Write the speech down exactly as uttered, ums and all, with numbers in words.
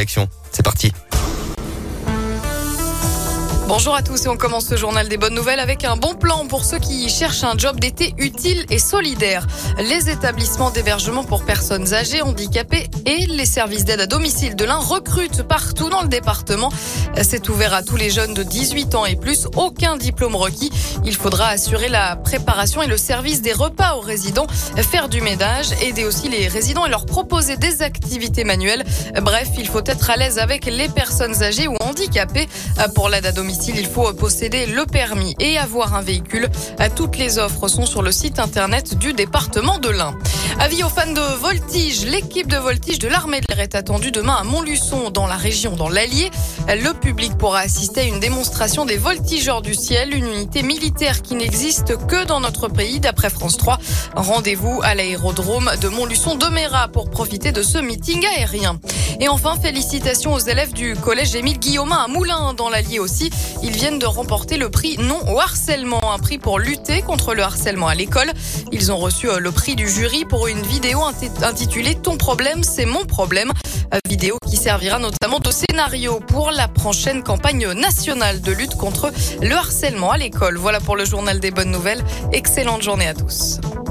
rédaction. C'est parti. Bonjour à tous et on commence ce journal des bonnes nouvelles avec un bon plan pour ceux qui cherchent un job d'été utile et solidaire. Les établissements d'hébergement pour personnes âgées, handicapées et les services d'aide à domicile de l'Ain recrutent partout dans le département. C'est ouvert à tous les jeunes de dix-huit ans et plus, aucun diplôme requis. Il faudra assurer la préparation et le service des repas aux résidents, faire du ménage, aider aussi les résidents et leur proposer des activités manuelles. Bref, il faut être à l'aise avec les personnes âgées ou handicapées. Pour l'aide à domicile, il faut posséder le permis et avoir un véhicule. Toutes les offres sont sur le site internet du département de l'Ain. Avis aux fans de voltige, l'équipe de voltige de l'armée de l'air est attendue demain à Montluçon dans la région, dans l'Allier. Le public pourra assister à une démonstration des voltigeurs du ciel, une unité militaire qui n'existe que dans notre pays d'après France trois. Rendez-vous à l'aérodrome de Montluçon-de-Mérat pour profiter de ce meeting aérien. Et enfin, félicitations aux élèves du collège Émile Guillaumin à Moulins dans l'Allier aussi. Ils viennent de remporter le prix Non au harcèlement, un prix pour lutter contre le harcèlement à l'école. Ils ont reçu le prix du jury pour une vidéo intitulée « Ton problème, c'est mon problème ». Vidéo qui servira notamment de scénario pour la prochaine campagne nationale de lutte contre le harcèlement à l'école. Voilà pour le journal des bonnes nouvelles. Excellente journée à tous.